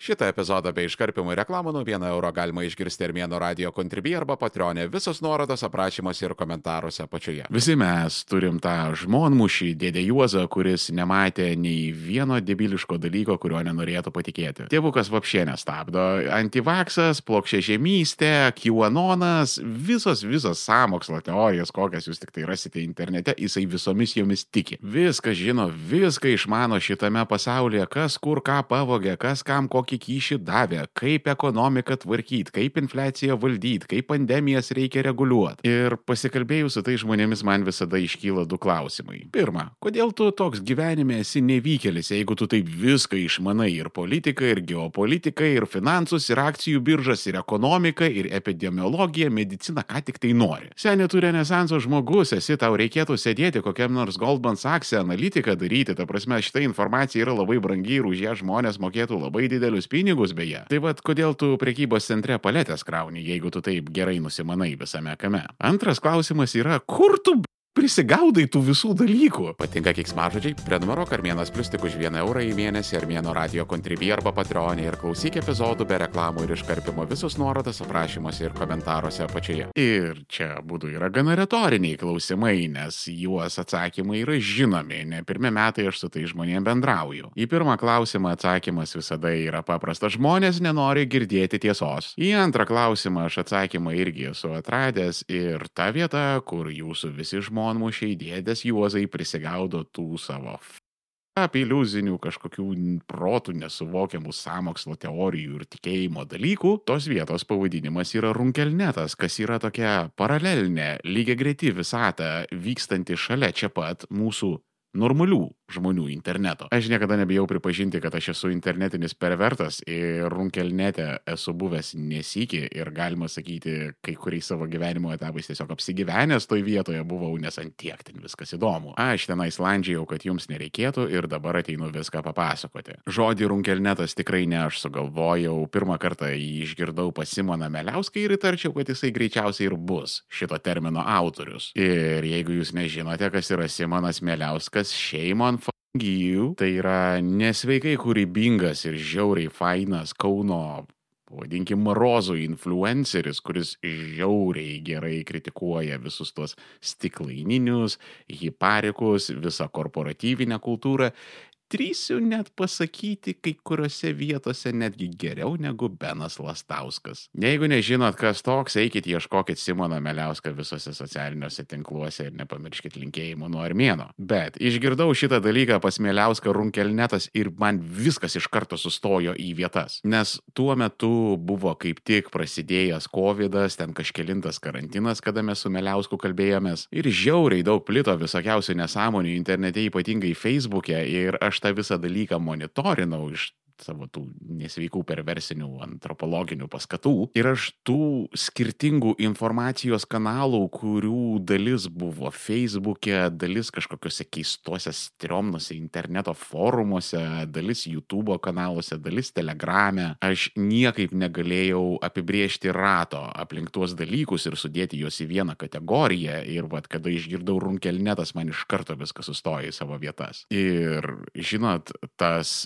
Šitą epizodą be iškarpimų ir reklamų nuo 1 euro galima išgirsti Armėno radio Contribui arba Patreon'e. Visos nuorodos aprašymuose ir komentaruose apačioje. Visi mes turim tą žmonmušį dėdę Juozą, kuris nematė nei vieno debiliško dalyko, kurio nenorėtų patikėti. Tėvukas vapšė nestabdo. Antivaksas, plokščiažemystė, QAnonas, visos sąmokslo teorijos, kokias jūs tik tai rasite internete, jisai visomis jomis tiki. Viską žino, viską išmano šitame pasaulyje, kas kur ką pavogė, kas kam kokį kyšį davė, kaip ekonomiką tvarkyti, kaip infliaciją valdyti, kaip pandemijas reikia reguliuoti. Ir pasikalbėjus su tai žmonėmis man visada iškyla du klausimai. Pirma, kodėl tu toks gyvenime esi nevykėlis, jeigu tu taip viską išmanai ir politiką, ir geopolitiką, ir finansus, ir akcijų biržas, ir ekonomiką, ir epidemiologiją, mediciną, ką tik tai nori. Seniai tu renesanso žmogus, tau reikėtų sėdėti kokiam nors Goldman Sachs'e analitiką daryti, ta prasme, šita informacija yra labai brangi ir už ją žmonės mokėtų labai didelius pinigus beje. Tai vat, kodėl tu prekybos centre paletės krauni, jeigu tu taip gerai nusimanai visame kame? Antras klausimas yra, kur tu prisigaudai tų visų dalykų? Patinka keiksmažodžiai? Prenumeruok Armėnas Plius tik už 1 eurą į mėnesį Armėno radio Contribui arba Patreon'e ir klausyk epizodų be reklamų ir iškarpimo. Visos nuorodos aprašymuose ir komentaruose apačioje. Ir čia būtų yra gana retoriniai klausimai, nes juos atsakymai yra žinomi. Ne pirmi metai aš su tai žmonėm bendrauju. Į pirmą klausimą atsakymas visada yra paprastas. Žmonės nenori girdėti tiesos. Į antrą klausimą aš atsakymą irgi esu atradęs ir ta vieta, kur jūsų visi žmonmušiai dėdės Juozai prisigaudo tų savo iliuzinių kažkokių protų nesuvokiamų sąmokslo teorijų ir tikėjimo dalykų, tos vietos pavadinimas yra Runkelnetas, kas yra tokia paralelinė, lygiagreti visata vykstanti šalia čia pat mūsų normalių žmonių interneto. Aš niekada nebijau pripažinti, kad aš esu internetinis pervertas ir Runkelnete esu buvęs nesykį ir galima sakyti, kai kuriais savo gyvenimo etapais tiesiog apsigyvenęs toj vietoje buvau, nes ant tiek ten viskas įdomu. Aš tenais landžiau, kad jums nereikėtų ir dabar ateinu viską papasakoti. Žodį Runkelnetas tikrai ne aš sugalvojau, pirmą kartą jį išgirdau pas Simoną Meliauską ir įtarčiau, kad jisai greičiausiai ir bus šito termino autorius. Ir jeigu jūs nežinote, kas yra Simonas Meliauskas, shame on you, tai yra nesveikai kūrybingas ir žiauriai fainas Kauno, pavadinkim, marozų influenceris, kuris žiauriai gerai kritikuoja visus tuos stiklaininius, hiparikus, visą korporatyvinę kultūrą. Drįsiu net pasakyti, kai kuriuose vietose netgi geriau negu Benas Lastauskas. Jeigu nežinot, kas toks, eikit ieškokit Simoną Meliauską visose socialiniuose tinkluose ir nepamirškit linkėjimų nuo Armėno. Bet išgirdau šitą dalyką pas Meliauską Runkelnetas ir man viskas iš karto sustojo į vietas. Nes tuo metu buvo kaip tik prasidėjęs Covidas, ten kažkelintas karantinas, kada mes su Meliausku kalbėjomės. Ir žiauriai daug plito visokiausių nesąmonių internete, ypatingai Facebook'e, ir aš tą visą dalyką monitorinau iš savo tų nesveikų perversinių antropologinių paskatų. Ir aš tų skirtingų informacijos kanalų, kurių dalis buvo Facebook'e, dalis kažkokiuose keistuose striomnuose interneto forumuose, dalis YouTube'o kanaluose, dalis Telegram'e, aš niekaip negalėjau apibrėžti rato aplink tuos dalykus ir sudėti juos į vieną kategoriją. Ir vat, kada išgirdau Runkelnetas, man iš karto viskas sustojo į savo vietas. Ir žinot, tas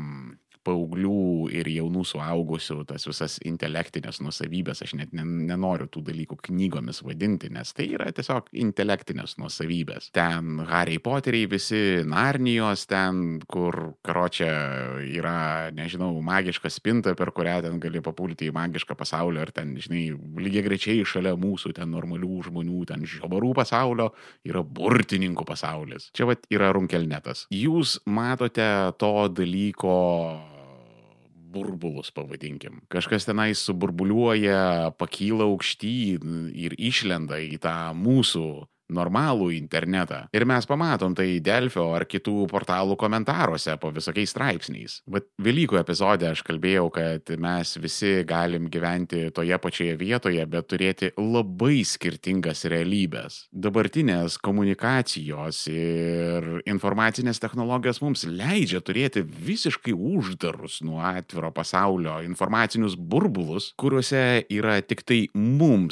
paauglių ir jaunų suaugusių, tas visas intelektinės nuosavybės, aš net nenoriu tų dalykų knygomis vadinti, nes tai yra tiesiog intelektinės nuosavybės. Ten Harry Potteriai visi, Narnijos ten, kur karočią yra, nežinau, magiška spinta, per kurią ten gali papulti į magišką pasaulį, ar ten, žinai, lygiagrečiai šalia mūsų ten normalių žmonių, ten žiobarų pasaulio yra burtininkų pasaulis. Čia vat yra Runkelnetas. Jūs matote to dalyko burbulus, pavadinkim. Kažkas tenais suburbuliuoja, pakyla aukštyn ir išlenda į tą mūsų normalų internetą. Ir mes pamatom tai Delfio ar kitų portalų komentaruose po visokiais straipsniais. Bet Velykų epizode aš kalbėjau, kad mes visi galim gyventi toje pačioje vietoje, bet turėti labai skirtingas realybės. Dabartinės komunikacijos ir informacinės technologijos mums leidžia turėti visiškai uždarus nuo atviro pasaulio informacinius burbulus, kuriuose yra tik tai mums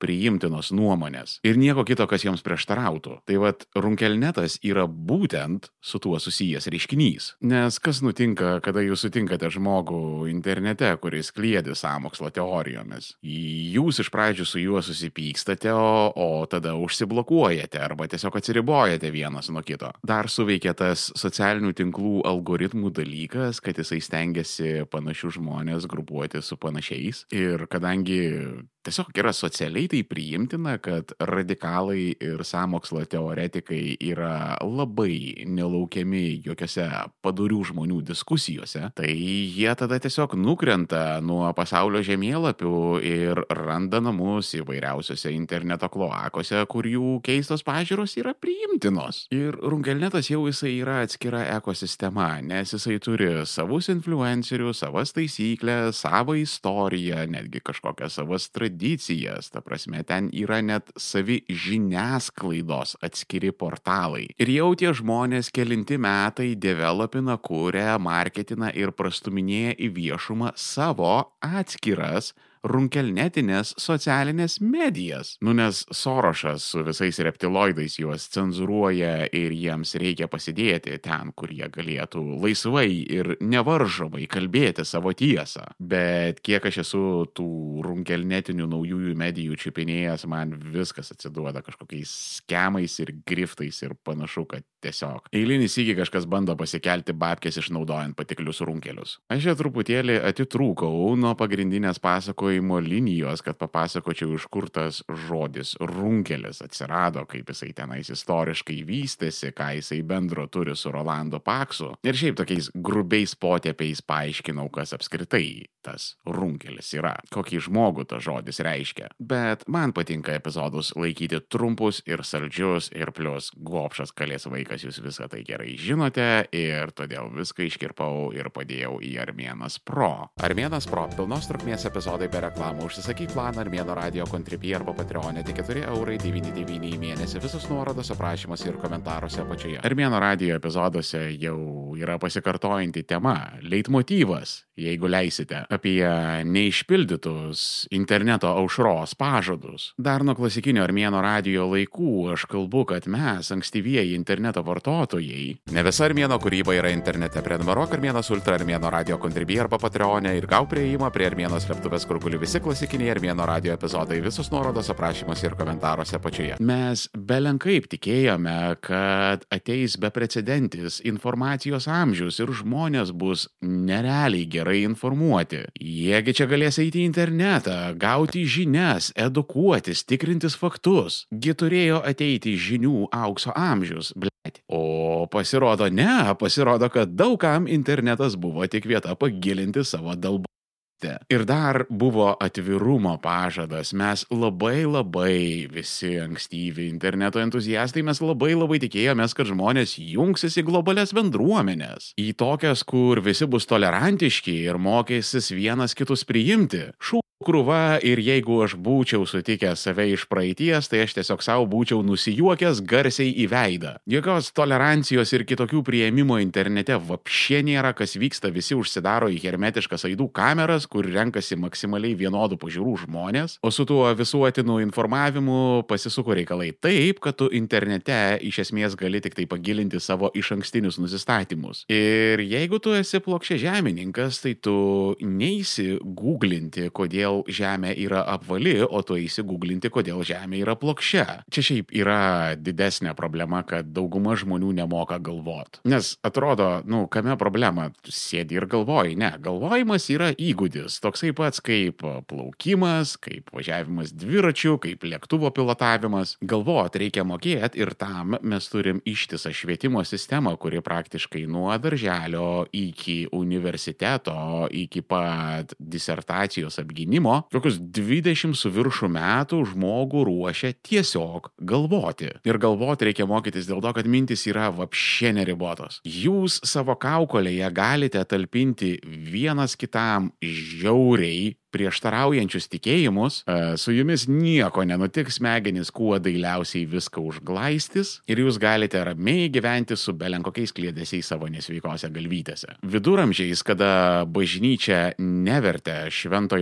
priimtinos nuomonės ir nieko kito, kas joms prieštarautų. Tai vat runkelnetas yra būtent su tuo susijęs reiškinys. Nes kas nutinka, kada jūs sutinkate žmogų internete, kuris kliedi sąmokslo teorijomis? Jūs iš pradžių su juo susipykstate, o tada užsiblokuojate arba tiesiog atsiribojate vienas nuo kito. Dar suveikia tas socialinių tinklų algoritmų dalykas, kad jisai stengiasi panašių žmonės grupuoti su panašiais. Ir kadangi tiesiog yra socialiai tai priimtina, kad radikalai ir sąmokslo teoretikai yra labai nelaukiami jokiose padorių žmonių diskusijose, tai jie tada tiesiog nukrenta nuo pasaulio žemėlapių ir randa namus įvairiausiose interneto kloakose, kur jų keistos pažiūros yra priimtinos. Ir runkelnetas jau jisai yra atskira ekosistema, nes jisai turi savus influencerius, savas taisyklės, savo istoriją, netgi kažkokias savas tradicijas, ta prasme, ten yra net savi žiniasklaidos atskiri portalai. Ir jau tie žmonės kelinti metai developina, kuria, marketina ir prastuminėja į viešumą savo atskiras runkelnetinės socialinės medijas. Nes Sorošas su visais reptiloidais juos cenzuruoja ir jiems reikia pasidėti ten, kur jie galėtų laisvai ir nevaržomai kalbėti savo tiesą. Bet kiek aš esu tų runkelnetinių naujųjų medijų čiupinėjęs, man viskas atsiduoda kažkokiais skemais ir griftais ir panašu, kad tiesiog eilinį sykį kažkas bando pasikelti babkės išnaudojant patiklius runkelius. Aš čia truputėlį atitrūkau nuo pagrindinės pasakojimo linijos, kad papasakočiau, iš kur tas žodis runkelis atsirado, kaip jisai tenais istoriškai vystėsi, ką jisai bendro turi su Rolando Paksu. Ir šiaip tokiais grubiais potėpiais paaiškinau, kas apskritai tas runkelis yra, kokį žmogų tas žodis reiškia. Bet man patinka epizodus laikyti trumpus ir saldžius, ir plius gobšas kalės vaikas, jūs visą tai gerai žinote, ir todėl viską iškirpau ir padėjau į Armėnas Pro. Armėnas Pro - pilnos trukmės epizodai be reklamų. Užsisakyk planą Armėno radio Contribui arba Patreon'e tik 4,99 € į mėnesį. Visus nuorodos aprašymuose ir komentaruose apačioje. Armėno radio epizoduose jau yra pasikartojanti tema, leitmotyvas, jeigu leisite, apie neišpildytus interneto aušros pažadus. Dar nuo klasikinio Armėno radio laikų aš kalbu, kad mes, ankstyvieji interneto vartotojai, ne visa Armėno kūryba yra internete. Prenumeruok Armėnas Ultra Armėno radio Contribui arba Patreon'e ir gauk prieimą prie Armėno slėptuvės, kur guli visi klasikiniai Armėno radio epizodai. Visus nuorodos aprašymuose ir komentaruose apačioje. Mes belenkaip tikėjome, kad ateis beprecedentis informacijos amžius ir žmonės bus nerealiai gerai informuoti. Jiegi čia galės eiti į internetą, gauti žinias, edukuotis, tikrintis faktus. Gi turėjo ateiti žinių aukso amžius, blet. O pasirodo ne, pasirodo, kad daugam internetas buvo tik vieta pagilinti savo dalbą. Ir dar buvo atvirumo pažadas. Mes labai visi ankstyvi interneto entuziastai, mes labai tikėjomės, kad žmonės jungsis į globalias bendruomenės. Į tokias, kur visi bus tolerantiški ir mokėsis vienas kitus priimti. Krūva, ir jeigu aš būčiau sutikęs save iš praeities, tai aš tiesiog savo būčiau nusijuokęs garsiai į veidą. Jokios tolerancijos ir kitokių priėmimo internete vapšė nėra, kas vyksta, visi užsidaro į hermetiškas aidų kameras, kur renkasi maksimaliai vienodų pažiūrų žmonės, o su tuo visuotinu informavimu pasisuko reikalai taip, kad tu internete iš esmės gali tik tai pagilinti savo išankstinius nusistatymus. Ir jeigu tu esi plokščiažemininkas, tai tu neisi googlinti, kodėl Žemė yra apvali, o tu eisi googlinti, kodėl Žemė yra plokščia. Čia šiaip yra didesnė problema, kad dauguma žmonių nemoka galvot. Nes atrodo, kame problema? Sėdi ir galvoji. Ne, galvojimas yra įgūdis. Toksai pats kaip plaukimas, kaip važiavimas dviračiu, kaip lėktuvo pilotavimas. Galvot reikia mokėti ir tam mes turim ištisą švietimo sistemą, kuri praktiškai nuo darželio iki universiteto, iki pat disertacijos apgynimo, kokius 20 su viršų metų žmogų ruošia tiesiog galvoti. Ir galvoti reikia mokytis dėl to, kad mintis yra vapšė neribotos. Jūs savo kaukolėje galite talpinti vienas kitam žiauriai prieštaraujančius tikėjimus, su jumis nieko nenutiks, smegenys kuo dailiausiai viską užglaistys ir jūs galite ramiai gyventi su belenkokiais kliedesiais savo nesveikose galvytėse. Viduramžiais, kada bažnyčia nevertė šventojo rašto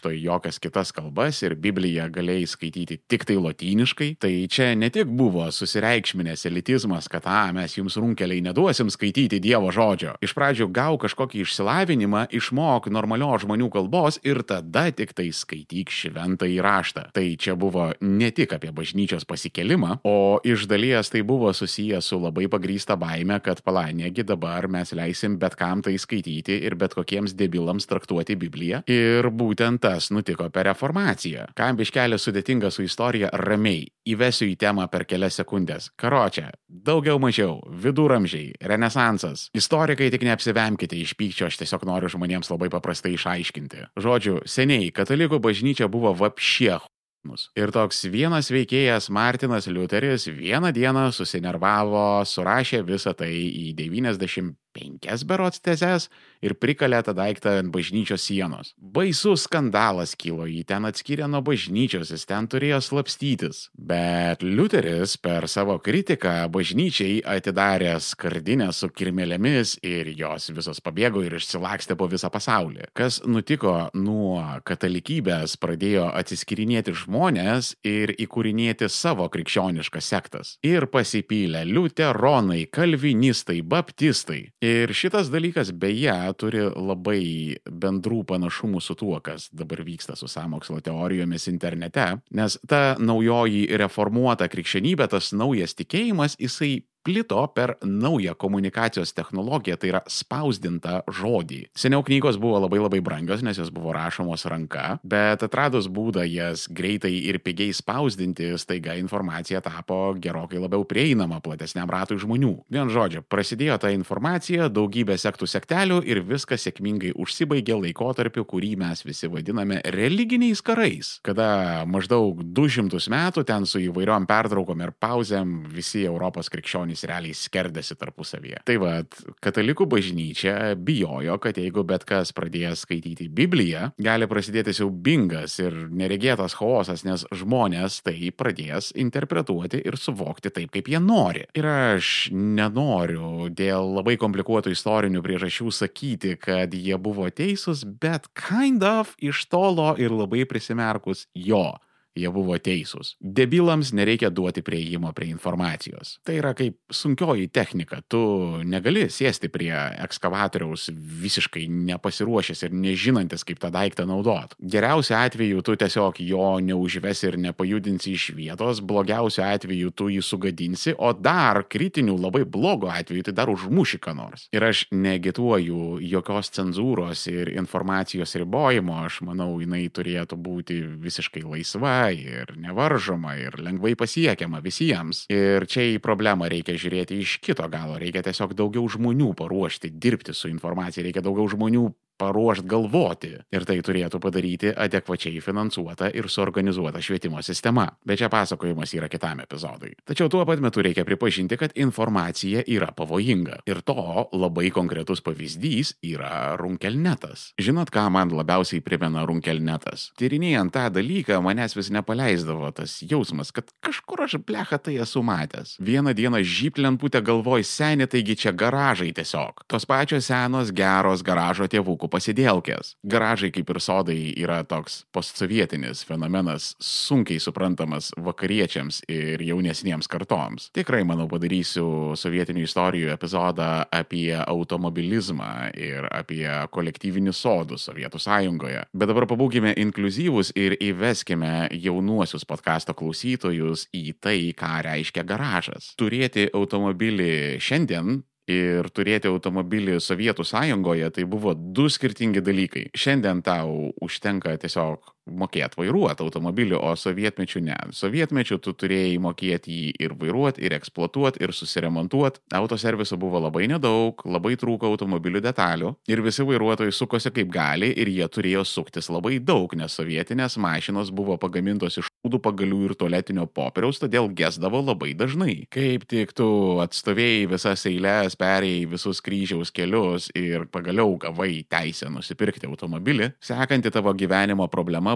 nevirto į jokias kitas kalbas ir Bibliją galėjai skaityti tik tai lotyniškai, tai čia ne tik buvo susireikšminės elitizmas, kad mes jums runkeliai neduosim skaityti Dievo žodžio. Iš pradžių gau kažkokį išsilavinimą, išmok normalios žmonių kalbos ir tada tik tai skaityk šventąjį raštą. Tai čia buvo ne tik apie bažnyčios pasikelimą, o iš dalies tai buvo susijęs su labai pagrįsta baime, kad negi dabar mes leisim bet kam tai skaityti ir bet kokiems debilams traktuoti Bibliją. Ir būtent tas nutiko per reformaciją. Kam biškelė sudėtinga su istorija, ramiai įvesiu į temą per kelias sekundės. Karočią, daugiau mažiau, viduramžiai, renesansas. Istorikai tik neapsivemkite iš pykčio, aš tiesiog noriu žmonėms labai paprastai išaiškinti. Žodžiu, seniai katalikų bažnyčia buvo vapšie. Ir toks vienas veikėjas Martinas Liuteris vieną dieną susinervavo, surašė visą tai į 95 berods tezes ir prikalė tą daiktą ant bažnyčios sienos. Baisus skandalas kilo, jį ten atskyrė nuo bažnyčios, jis ten turėjo slapstytis. Bet Liuteris per savo kritiką bažnyčiai atidarė skardinę su kirmelėmis ir jos visos pabėgo ir išsilakstė po visą pasaulį. Kas nutiko nuo katalikybės, pradėjo atsiskyrinėti žmonės ir įkūrinėti savo krikščioniškas sektas. Ir pasipylė liuteronai, kalvinistai, baptistai. Ir šitas dalykas beje turi labai bendrų panašumų su tuo, kas dabar vyksta su sąmokslo teorijomis internete, nes ta naujoji reformuota krikščionybė, tas naujas tikėjimas, jisai plito per naują komunikacijos technologiją, tai yra spausdintą žodį. Seniau knygos buvo labai brangios, nes jos buvo rašomos ranka, bet atradus būdą jas greitai ir pigiai spausdinti, staiga informacija tapo gerokai labiau prieinama platesniam ratui žmonių. Vien žodžiu, prasidėjo ta informacija, daugybė sektų sektelių ir viskas sėkmingai užsibaigė laikotarpiu, kurį mes visi vadiname religiniais karais, kada maždaug 200 metų ten su įvairiom pertraukom ir pauzėm visi Europos krikščionys realiai skerdėsi tarpusavyje. Tai vat, katalikų bažnyčia bijojo, kad jeigu bet kas pradės skaityti Bibliją, gali prasidėti siaubingas ir neregėtas chaosas, nes žmonės tai pradės interpretuoti ir suvokti taip, kaip jie nori. Ir aš nenoriu dėl labai komplikuotų istorinių priežasčių sakyti, kad jie buvo teisūs, bet kind of iš tolo ir labai prisimerkus jie buvo teisūs. Debilams nereikia duoti prieimo prie informacijos. Tai yra kaip sunkioji technika. Tu negali sėsti prie ekskavatoriaus visiškai nepasiruošęs ir nežinantis, kaip tą daiktą naudot. Geriausiu atveju tu tiesiog jo neužvesi ir nepajudinsi iš vietos, blogiausiu atveju tu jį sugadinsi, o dar kritiniu labai blogo atveju tai dar užmuši ką nors. Ir aš neagituoju jokios cenzūros ir informacijos ribojimo, aš manau, jinai turėtų būti visiškai laisva ir nevaržoma ir lengvai pasiekiama visiems. Ir čia į problemą reikia žiūrėti iš kito galo, reikia tiesiog daugiau žmonių paruošti, dirbti su informacija, reikia daugiau žmonių paruošt galvoti. Ir tai turėtų padaryti adekvačiai finansuota ir suorganizuota švietimo sistema. Bet čia pasakojimas yra kitam epizodui. Tačiau tuo pat metu reikia pripažinti, kad informacija yra pavojinga. Ir to labai konkretus pavyzdys yra runkelnetas. Žinot, ką man labiausiai primena runkelnetas? Tyrinėjant tą dalyką, manęs vis nepaleisdavo tas jausmas, kad kažkur aš blecha tai esu matęs. Vieną dieną žyplemputę galvoj seni, taigi čia garažai tiesiog. Tos pačios senos geros garažo tėvukų pasidėlkės. Garažai kaip ir sodai yra toks postsovietinis fenomenas, sunkiai suprantamas vakariečiams ir jaunesniems kartoms. Tikrai, manau, padarysiu sovietinių istorijų epizodą apie automobilizmą ir apie kolektyvinius sodus Sovietų Sąjungoje. Bet dabar pabūkime inkliuzyvus ir įveskime jaunuosius podcasto klausytojus į tai, ką reiškia garažas. Turėti automobilį šiandien ir turėti automobilį Sovietų Sąjungoje tai buvo du skirtingi dalykai. Šiandien tau užtenka tiesiog mokėti vairuoti automobilį, o sovietmečių ne. Sovietmečių tu turėjai mokėti jį ir vairuoti, ir eksploatuoti, ir susiremontuoti. Autoserviso buvo labai nedaug, labai trūko automobilių detalių ir visi vairuotojai sukosi kaip gali ir jie turėjo suktis labai daug, nes sovietinės mašinos buvo pagamintos iš šūdų pagalių ir tualetinio popieriaus, todėl gesdavo labai dažnai. Kaip tik tu atstovėjai visas eiles, perėjai visus kryžiaus kelius ir pagaliau gavai teisę nusipirkti automobilį, sekanti tavo gyvenimo problema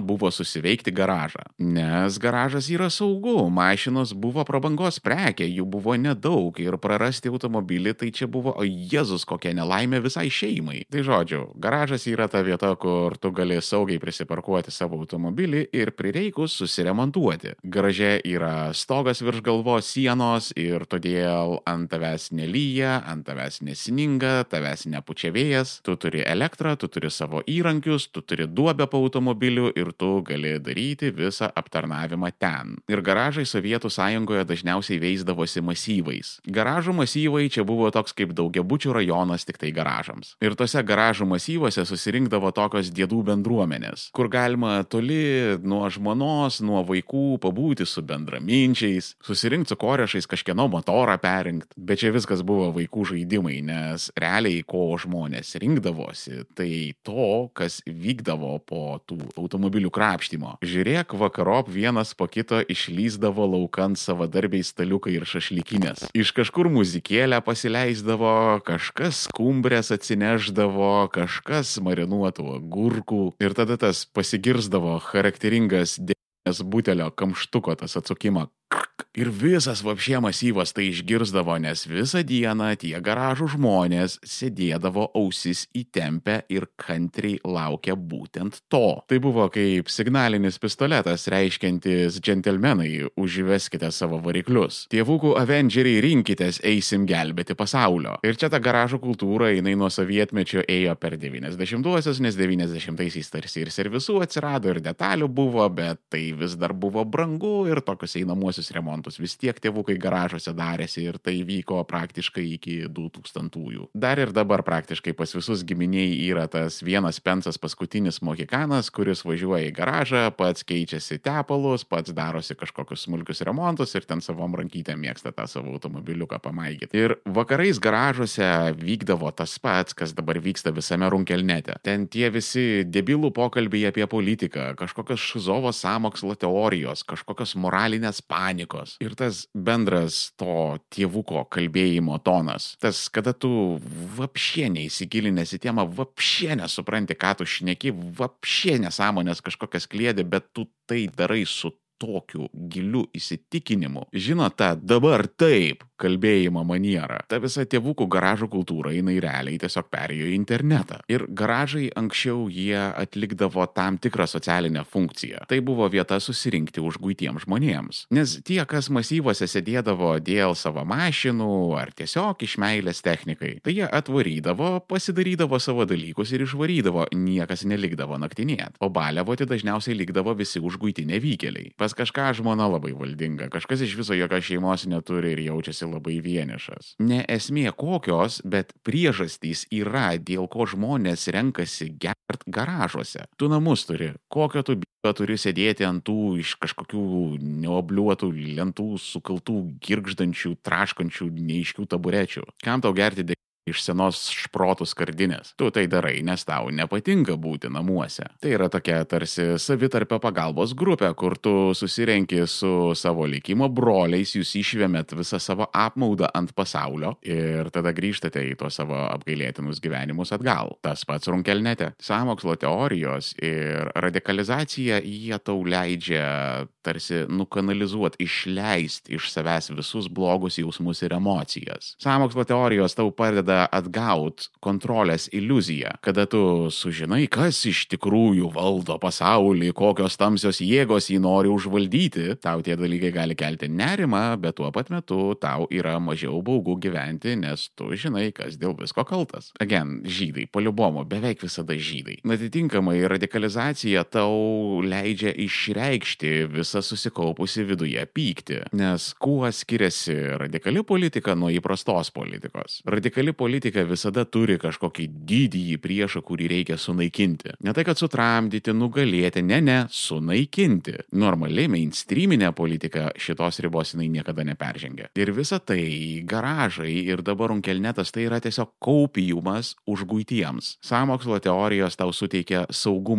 buvo susiveikti garažą. Nes garažas yra saugu, mašinos buvo prabangos prekė, jų buvo nedaug ir prarasti automobilį tai čia buvo, o Jėzus, kokia nelaimė visai šeimai. Tai žodžiu, garažas yra ta vieta, kur tu gali saugiai prisiparkuoti savo automobilį ir prireikus susiremontuoti. Garaže yra stogas virš galvos, sienos ir todėl ant tavęs nelyja, ant tavęs nesninga, tavęs nepučia vėjas, tu turi elektrą, tu turi savo įrankius, tu turi duobę po automobiliu ir tu gali daryti visą aptarnavimą ten. Ir garažai Sovietų Sąjungoje dažniausiai veisdavosi masyvais. Garažų masyvai čia buvo toks kaip daugiabučių rajonas tik tai garažams. Ir tose garažų masyvuose susirinkdavo tokios diedų bendruomenės, kur galima toli nuo žmonos, nuo vaikų pabūti su bendraminčiais, susirinkti su korešais, kažkieno motorą perinkti. Bet čia viskas buvo vaikų žaidimai, nes realiai ko žmonės rinkdavosi, tai to, kas vykdavo po tų automobilių krapštymo. Žiūrėk, vakarop vienas po kito išlysdavo laukan savadarbiai staliukai ir šašlykinės. Iš kažkur muzikėlę pasileisdavo, kažkas skumbrės atsineždavo, kažkas marinuotų agurkų ir tada tas pasigirzdavo charakteringas butelio kamštuko tas atsukimo. Ir visas vapšė masyvas tai išgirzdavo, nes visą dieną tie garažų žmonės sėdėdavo ausis įtempę ir kantriai laukia būtent to. Tai buvo kaip signalinis pistoletas reiškiantis džentelmenai, užveskite savo variklius. Tėvukų Avengeriai rinkitės, eisim gelbėti pasaulio. Ir čia ta garažų kultūra, jinai nuo sovietmečio ėjo per 90-uosius, nes 90-aisiais tarsi ir servisų atsirado ir detalių buvo, bet tai vis dar buvo brangu ir tokius einamuosius remontus vis tiek tėvukai garažuose darėsi ir tai vyko praktiškai iki 2000-ųjų. Dar ir dabar praktiškai pas visus giminiai yra tas vienas pensas paskutinis mohikanas, kuris važiuoja į garažą, pats keičiasi tepalus, pats darosi kažkokius smulkius remontus ir ten savom rankytėm mėgsta tą savo automobiliuką pamaigyti. Ir vakarais garažuose vykdavo tas pats, kas dabar vyksta visame runkelnete. Ten tie visi debilų pokalbiai apie politiką, kažkokios šizovos sąmokslo teorijos, kažkokios moralinės panikos. Ir tas bendras to tėvuko kalbėjimo tonas, tas, kada tu vapšė neįsigilinęs į temą, vapšė nesupranti, ką tu šneki, vapšė nesąmonės kažkokias kliedi, bet tu tai darai su tokiu giliu įsitikinimu. Žinot, tą dabar taip kalbėjimo manierą. Ta visa tėvukų garažų kultūra, jinai realiai tiesiog perėjo į internetą. Ir garažai anksčiau jie atlikdavo tam tikrą socialinę funkciją. Tai buvo vieta susirinkti užguitiems žmonėms. Nes tie, kas masyvuose sėdėdavo dėl savo mašinų ar tiesiog iš meilės technikai, tai jie atvarydavo, pasidarydavo savo dalykus ir išvarydavo, niekas nelikdavo naktinėt. O baliavoti dažniausiai likdavo visi užguiti nevykėliai. Pas kažką žmona labai valdinga, kažkas iš viso jokios šeimos neturi ir jaučiasi labai vienišas. Ne esmė kokios, bet priežastys yra, dėl ko žmonės renkasi gert garažuose. Tu namus turi, kokio tu turi sėdėti ant tų iš kažkokių neobliuotų lentų sukaltų girgždančių, traškančių, neaiškių taburečių. Kam tau gerti iš senos šprotų skardinės? Tu tai darai, nes tau nepatinka būti namuose. Tai yra tokia tarsi savitarpio pagalbos grupė, kur tu susirenki su savo likimo broliais, jūs išvėmėt visą savo apmaudą ant pasaulio ir tada grįžtate į tuos savo apgailėtinus gyvenimus atgal. Tas pats runkelnete. Sąmokslo teorijos ir radikalizacija, jie tau leidžia tarsi nukanalizuoti, išleisti iš savęs visus blogus jausmus ir emocijas. Sąmokslo teorijos tau padeda atgaut kontrolės iliuziją, kada tu sužinai, kas iš tikrųjų valdo pasaulį, kokios tamsios jėgos jį nori užvaldyti. Tau tie dalykai gali kelti nerimą, bet tuo pat metu tau yra mažiau baugu gyventi, nes tu žinai, kas dėl visko kaltas. Again, žydai, paliubomo, beveik visada žydai. Atitinkamai radikalizacija tau leidžia išreikšti visą susikaupusi viduje pyktį, nes kuo skiriasi radikali politika nuo įprastos politikos? Radikali politika visada turi kažkokį didįjį priešą, kurį reikia sunaikinti. Ne tai, kad sutramdyti, nugalėti, ne, sunaikinti. Normaliai mainstreaminė politika šitos ribos jinai niekada neperžengia. Ir visa tai, garažai ir dabar runkelnetas, tai yra tiesiog kaupijumas užguitiems. Sąmokslo teorijos tau suteikia saugumo.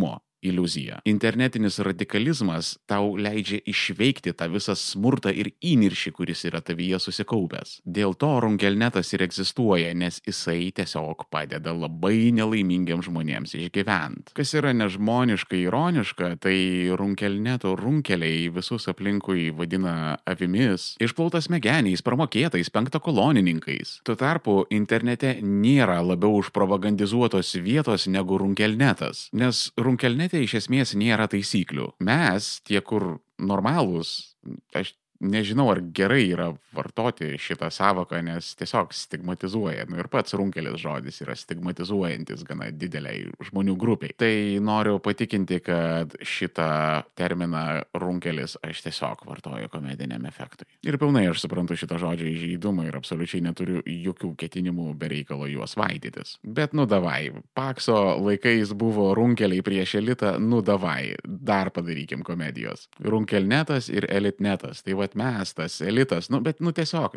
iliuzija. Internetinis radikalizmas tau leidžia išveikti tą visą smurtą ir įniršį, kuris yra tavyje susikaupęs. Dėl to runkelnetas ir egzistuoja, nes jisai tiesiog padeda labai nelaimingiam žmonėms išgyventi. Kas yra nežmoniškai ironiška, tai runkelneto runkeliai visus aplinkui vadina avimis, išplautas smegeniais, pramokėtais, penktakolonininkais. Tuo tarpu internete nėra labiau užpropagandizuotos vietos negu runkelnetas, nes runkelnete iš esmės nėra taisyklių. Mes, tie kur normalūs, aš nežinau, ar gerai yra vartoti šitą sąvoką, nes tiesiog stigmatizuoja. Ir pats runkelis žodis yra stigmatizuojantis gana dideliai žmonių grupiai. Tai noriu patikinti, kad šitą terminą runkelis aš tiesiog vartoju komediniam efektui. Ir pilnai aš suprantu šitą žodžio įžeidumą ir absoliučiai neturiu jokių ketinimų be reikalo juos vaidytis. Bet davai, Pakso laikais buvo runkeliai prieš elitą, davai, dar padarykim komedijos. Runkelnetas ir elitnetas. Tai mes tas elitas, bet tiesiog,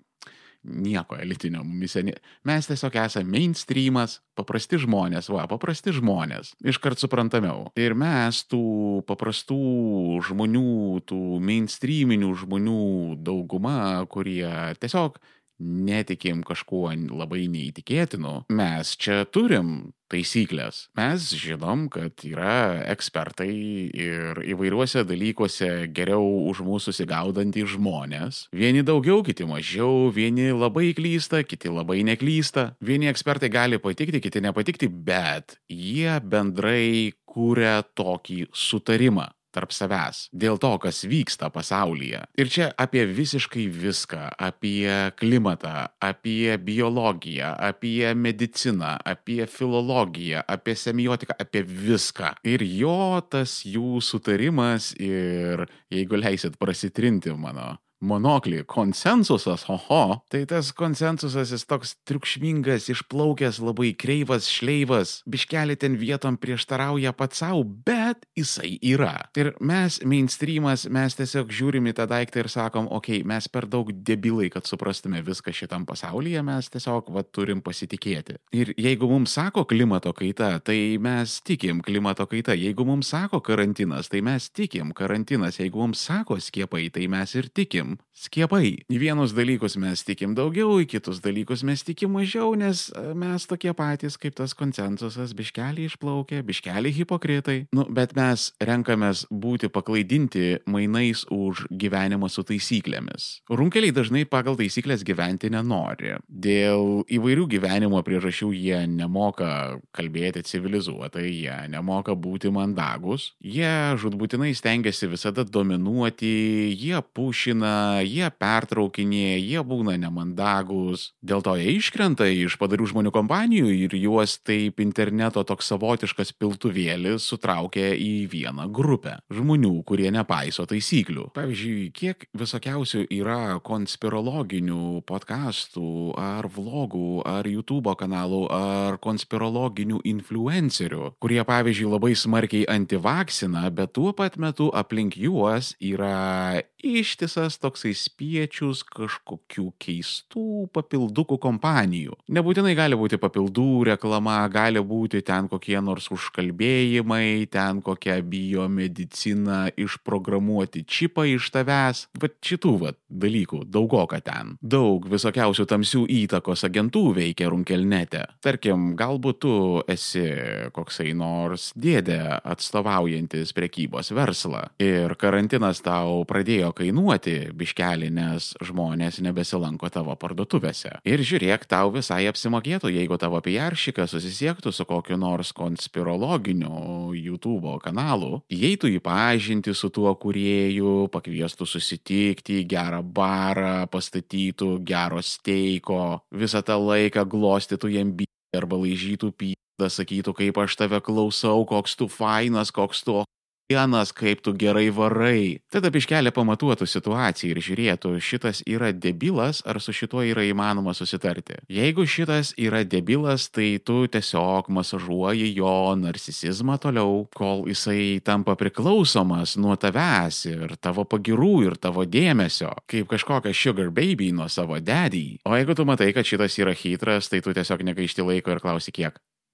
nieko elitinio mumise. Mes tiesiog esame mainstreamas, paprasti žmonės, paprasti žmonės, iškart suprantamiau. Ir mes tų paprastų žmonių, tų mainstreaminių žmonių dauguma, kurie tiesiog netikim kažkuo labai neįtikėtinu, mes čia turim taisyklės. Mes žinom, kad yra ekspertai ir įvairiuose dalykuose geriau už mūsų susigaudantys žmonės. Vieni daugiau, kiti mažiau, vieni labai klysta, kiti labai neklysta. Vieni ekspertai gali patikti, kiti nepatikti, bet jie bendrai kūrė tokį sutarimą tarp savęs, dėl to, kas vyksta pasaulyje. Ir čia apie visiškai viską, apie klimatą, apie biologiją, apie mediciną, apie filologiją, apie semiotiką, apie viską. Ir jo tas jų sutarimas ir, jeigu leisit prasitrinti mano monoklį, konsensusas, tai tas konsensusas jis toks triukšmingas, išplaukęs, labai kreivas, šleivas, biškelį ten vietom prieštarauja pats savo, bet jisai yra. Ir mes, mainstreamas, mes tiesiog žiūrim į tą daiktą ir sakom, mes per daug debilai, kad suprastume viską šitam pasaulyje, mes tiesiog turim pasitikėti. Ir jeigu mums sako klimato kaita, tai mes tikim klimato kaita. Jeigu mums sako karantinas, tai mes tikim karantinas. Jeigu mums sako skiepai, tai mes ir tikim skiepai. Į vienus dalykus mes tikim daugiau, į kitus dalykus mes tikim mažiau, nes mes tokie patys kaip tas konsensusas, biškelį išplaukę, biškelį hipokritai. Bet mes renkamės būti paklaidinti mainais už gyvenimą su taisyklėmis. Runkeliai dažnai pagal taisyklės gyventi nenori. Dėl įvairių gyvenimo priežasčių jie nemoka kalbėti civilizuotai, jie nemoka būti mandagus, jie žūtbūtinai stengiasi visada dominuoti, jie pušina, jie pertraukinėja, jie būna nemandagus. Dėl to jie iškrenta iš padarių žmonių kompanijų ir juos taip interneto toks savotiškas piltuvėlis sutraukia į vieną grupę žmonių, kurie nepaiso taisyklių. Pavyzdžiui, kiek visokiausių yra konspirologinių podcastų ar vlogų, ar YouTube kanalų, ar konspirologinių influencerių, kurie, pavyzdžiui, labai smarkiai antivaksina, bet tuo pat metu aplink juos yra ištisas toksai spiečius kažkokių keistų papildukų kompanijų. Nebūtinai gali būti papildų reklama, gali būti ten kokie nors užkalbėjimai, ten kokia biomedicina, išprogramuoti čipą iš tavęs. Šitų dalykų daugoka ten. Daug visokiausių tamsių įtakos agentų veikia runkelnete. Tarkim, galbūt tu esi koksai nors dėdė atstovaujantis prekybos verslą ir karantinas tau pradėjo kainuoti biškelį, nes žmonės nebesilanko tavo parduotuvėse. Ir žiūrėk, tau visai apsimokėtų, jeigu tavo PR-šikas susisiektų su kokiu nors konspirologiniu YouTube kanalu, įeitų į pažintį su tuo kūrėju, pakviestų susitikti, gerą barą, pastatytų gero steiko, visą tą laiką glostytų jam arba laižytų pydą, sakytų, kaip aš tave klausau, koks tu fainas, koks tu vienas, kaip tu gerai varai. Tada biškelė pamatuotų situaciją ir žiūrėtų, šitas yra debilas, ar su šituo yra įmanoma susitarti. Jeigu šitas yra debilas, tai tu tiesiog masažuoji jo narcisizmą toliau, kol jisai tampa priklausomas nuo tavęs ir tavo pagirų ir tavo dėmesio, kaip kažkokia sugar baby nuo savo daddy. O jeigu tu matai, kad šitas yra hitras, tai tu tiesiog negaišti laiko ir klausi kiek.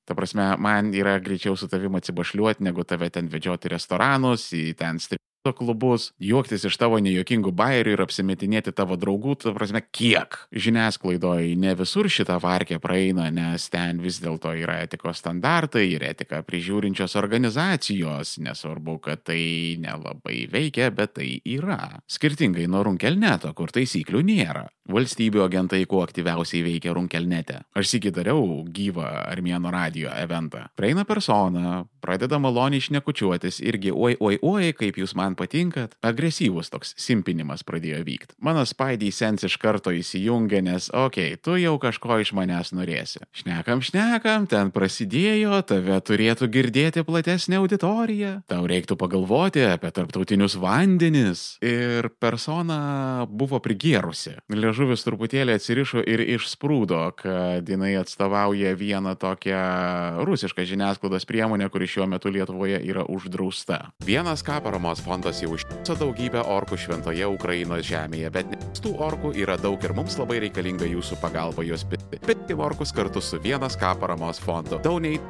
Ta prasme, man yra greičiau su tavim atsibašliuoti, negu tave ten vedžioti restoranus, į ten klubus, juoktis iš tavo nejuokingų bairių ir apsimetinėti tavo draugų, ta prasme, kiek. Žiniasklaidoje ne visur šitą varkę praeina, nes ten vis dėlto yra etikos standartai ir etiką prižiūrinčios organizacijos, nesvarbu, kad tai nelabai veikia, bet tai yra. Skirtingai nuo Runkelneto, kur taisyklių nėra. Valstybių agentai kuo aktyviausiai veikia Runkelnete. Aš sykį dariau gyvą Armėno radio eventą. Praeina persona, pradeda maloniai šnekučiuotis irgi oi, kaip jūs man patinkat. Agresyvus toks simpinimas pradėjo vykti. Mano Spidey Sense iš karto įsijungė, nes tu jau kažko iš manęs norėsi. Šnekam, ten prasidėjo, tave turėtų girdėti platesnė auditorija. Tau reiktų pagalvoti apie tarptautinius vandenis. Ir persona buvo prigėrusi. Liežuvis truputėlį atsirišo ir išsprūdo, kad jinai atstovauja vieną tokią rusišką žiniasklaidos priemonę, kuri šiuo metu Lietuvoje yra uždrausta. Vienas K paramos fondas jau užtiso daugybę orkų šventoje Ukrainos žemėje, bet tų orkų yra daug ir mums labai reikalinga jūsų pagalba juos pirkti. Pirkti orkus kartu su Vienas K paramos fondu.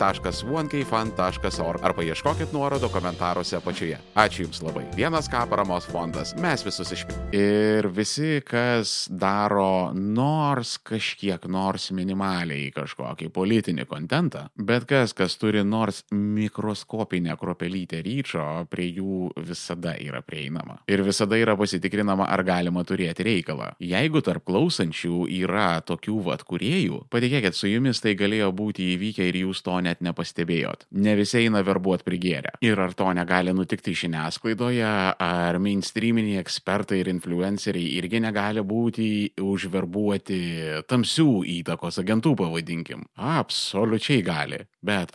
donate.1kfund.org arba ieškokit nuorodo komentaruose apačioje. Ačiū Jums labai. Vienas K paramos fondas. Mes visus išpirkime. Ir visi, kas daro nors kažkiek, nors minimaliai kažkokį politinį kontentą, bet kas turi nors mikroskopinę kruopelytę ryčo, prie jų visada yra prieinama. Ir visada yra pasitikrinama, ar galima turėti reikalą. Jeigu tarp klausančių yra tokių kūrėjų, patikėkit, su jumis tai galėjo būti įvykę ir jūs to net nepastebėjot. Ne visi eina verbuot prigėrę. Ir ar to negali nutikti žiniasklaidoje, ar mainstreaminiai ekspertai ir influenceriai irgi negali būti užverbuoti tamsių įtakos agentų, pavadinkim. Absoliučiai gali. Bet,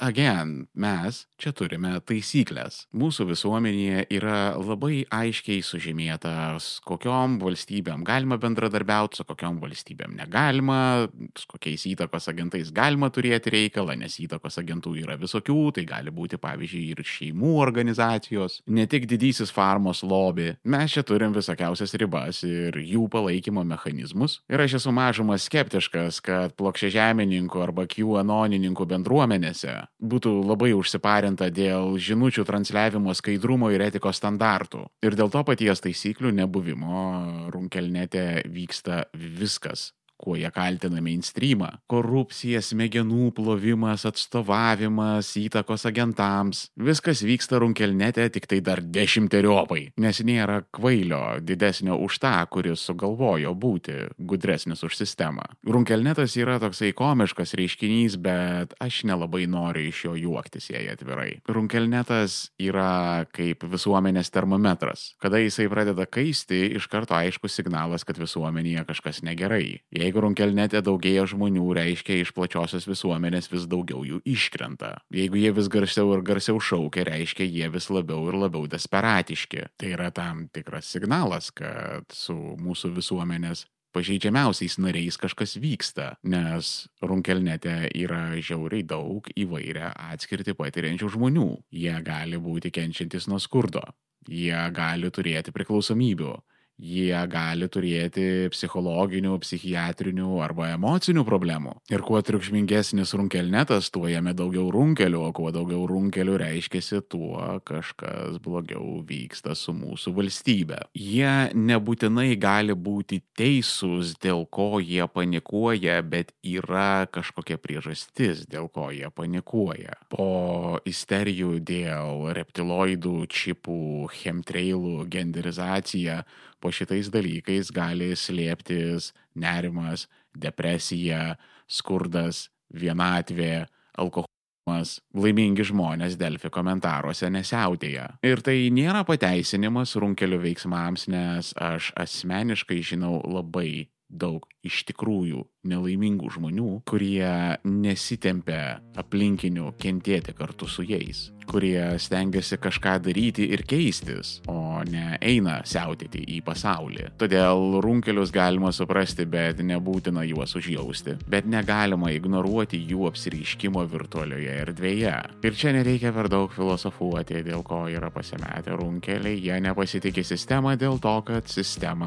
mes čia turime taisyklės. Mūsų visuomenėje yra labai aiškiai sužymėtas, kokiom valstybėm galima bendradarbiauti, su kokiom valstybėm negalima, su kokiais įtakos agentais galima turėti reikalą, nes įtakos agentų yra visokių, tai gali būti, pavyzdžiui, ir šeimų organizacijos, ne tik didysis farmos lobby. Mes čia turim visokiausias ribas ir jų palaikymo mechanizmus. Ir aš esu mažumas skeptiškas, kad plokščiažemininkų arba QAnonininkų bendruomenėse būtų labai užsiparinta dėl žinučių transliavimo skaidrumo ir etikos standartų. Ir dėl to paties taisyklių nebuvimo Runkelnete vyksta viskas, kuo jie kaltina mainstreamą. Korupcija, smegenų plovimas, atstovavimas, įtakos agentams. Viskas vyksta Runkelnete, tik tai dar 10-eriopai, nes nėra kvailio didesnio už tą, kuris sugalvojo būti gudresnis už sistemą. Runkelnetas yra toksai komiškas reiškinys, bet aš nelabai noriu iš jo juoktis, jei atvirai. Runkelnetas yra kaip visuomenės termometras. Kada jisai pradeda kaisti, iš karto aiškus signalas, kad visuomenėje kažkas negerai. Jeigu Runkelnete daugėja žmonių, reiškia iš plačiosios visuomenės vis daugiau jų iškrenta. Jeigu jie vis garsiau ir garsiau šaukia, reiškia jie vis labiau ir labiau desperatiški. Tai yra tam tikras signalas, kad su mūsų visuomenės pažeidžiamiausiais nariais kažkas vyksta, nes Runkelnete yra žiauriai daug įvairią atskirtį patiriančių žmonių. Jie gali būti kenčiantis nuo skurdo, jie gali turėti priklausomybių, jie gali turėti psichologinių, psichiatrinių arba emocinių problemų. Ir kuo triukšmingesnis Runkelnetas, tuo jame daugiau runkelių, o kuo daugiau runkelių reiškiasi, tuo kažkas blogiau vyksta su mūsų valstybe. Jie nebūtinai gali būti teisūs, dėl ko jie panikuoja, bet yra kažkokia priežastis, dėl ko jie panikuoja. Po isterijų dėl reptiloidų, čipų, chemtrailų, genderizacija, po šitais dalykais gali slėptis nerimas, depresija, skurdas, vienatvė, alkoholimas. Laimingi žmonės Delfi komentaruose nesiautėja. Ir tai nėra pateisinimas runkelių veiksmams, nes aš asmeniškai žinau labai daug iš tikrųjų nelaimingų žmonių, kurie nesitempia aplinkinių kentėti kartu su jais, kurie stengiasi kažką daryti ir keistis, o ne eina siautėti į pasaulį. Todėl runkelius galima suprasti, bet nebūtina juos užjausti. Bet negalima ignoruoti jų apsireiškimo virtualioje erdvėje. Ir čia nereikia per daug filosofuoti, dėl ko yra pasimetę runkeliai. Jie nepasitikė sistemą dėl to, kad sistema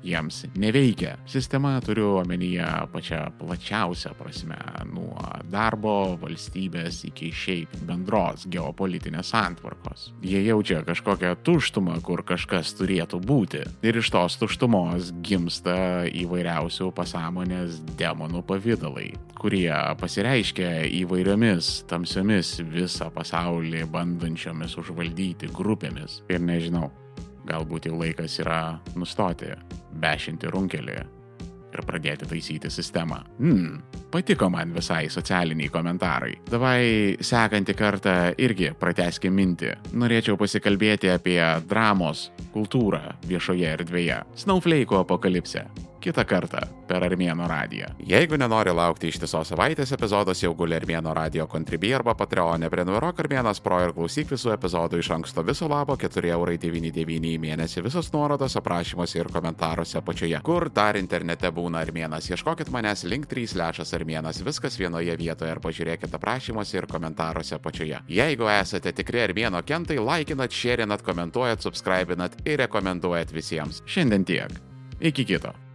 jiems neveikia. Sistema turiu omenyje pačią plačiausią prasme, nuo darbo, valstybės iki šiaip bendros geopolitinės santvarkos. Jie jaučia kažkokią tuštumą, kur kažkas turėtų būti. Ir iš tos tuštumos gimsta įvairiausių pasąmonės demonų pavydalai, kurie pasireiškia įvairiomis tamsiomis visą pasaulį bandančiomis užvaldyti grupėmis. Ir nežinau, galbūt jau laikas yra nustoti bešinti runkelį ir pradėti taisyti sistemą. Patiko man visai socialiniai komentarai. Davai sekantį kartą irgi pratęskim mintį. Norėčiau pasikalbėti apie dramos kultūrą viešoje erdvėje. Snowflake'o apokalipsė. Kitą kartą per Armėno radiją. Jeigu nenori laukti ištisos savaitės, epizodas jau guli Armėno radio Contribui arba Patreon'e. Prenumeruok Armėnas Pro ir klausyk visų epizodų iš anksto viso labo 4,99 į mėnesį. Visos nuorodos aprašymuose ir komentaruose apačioje. Kur dar internete būna Armėnas? Ieškokit manęs link3/Armėnas. Viskas vienoje vietoje ar pažiūrėkit aprašymuose ir komentaruose apačioje. Jeigu esate tikri Armėno kentai, laikinat, šėrinat, komentuojat, subscribinat ir rekomenduojat visiems. Šiandien tiek. Iki kito.